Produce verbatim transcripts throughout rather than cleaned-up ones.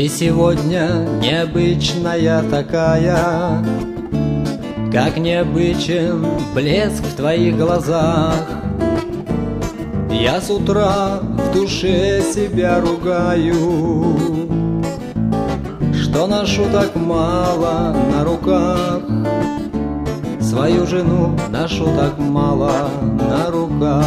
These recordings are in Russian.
Ты сегодня необычная такая, как необычен блеск в твоих глазах. Я с утра в душе себя ругаю, что ношу так мало на руках. Свою жену ношу так мало на руках.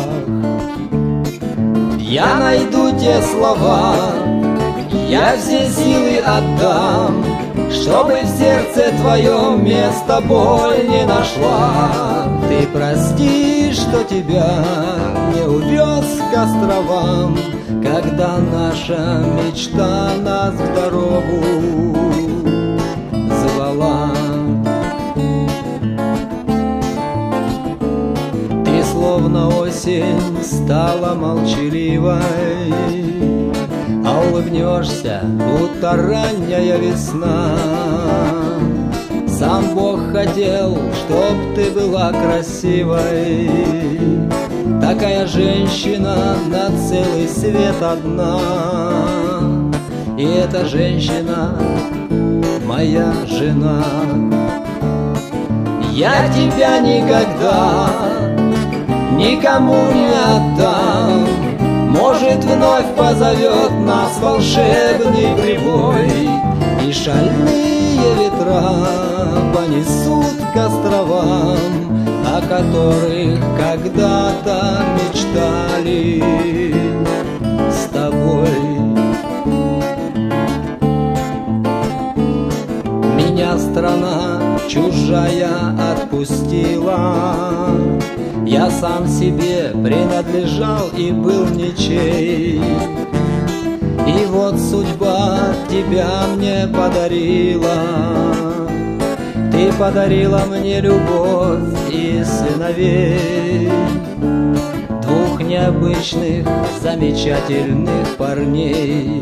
Я найду те слова, я все силы отдам, чтобы в сердце твоем место боль не нашла. Ты прости, что тебя не увез к островам, когда наша мечта нас в дорогу звала. Ты словно осень стала молчаливой, а улыбнешься, будто ранняя весна. Сам Бог хотел, чтоб ты была красивой, такая женщина на целый свет одна. И эта женщина моя жена. Я тебя никогда никому не отдам. Может, вновь позовет нас волшебный прибой, и шальные ветра понесут к островам, о которых когда-то мечтали с тобой. Меня страна чужая отпустила, я сам себе принадлежал и был ничей. И вот судьба тебя мне подарила. Ты подарила мне любовь и сыновей, двух необычных, замечательных парней.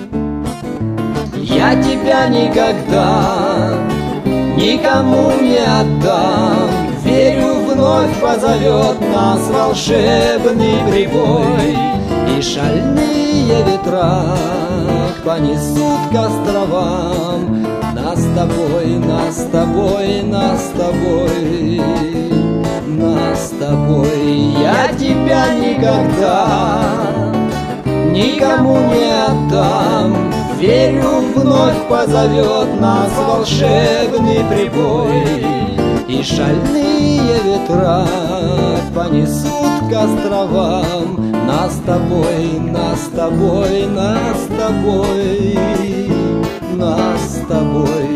Я тебя никогда никому не отдам. Верю, вновь позовет нас волшебный прибой, и шальные ветра понесут к островам нас с тобой, нас с тобой, нас с тобой, нас с тобой. Я тебя никогда никому не отдам. Верю, вновь позовет нас волшебный прибой, и шальные ветра понесут к островам нас с тобой, нас с тобой, нас с тобой, нас с тобой.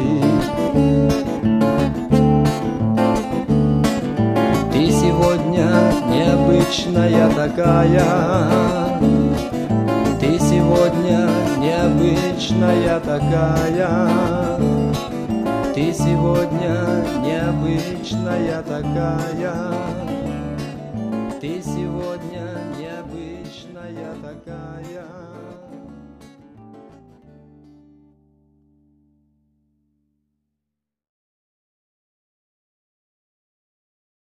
Ты сегодня необычная такая, ты сегодня необычная такая, ты сегодня необычная такая, ты сегодня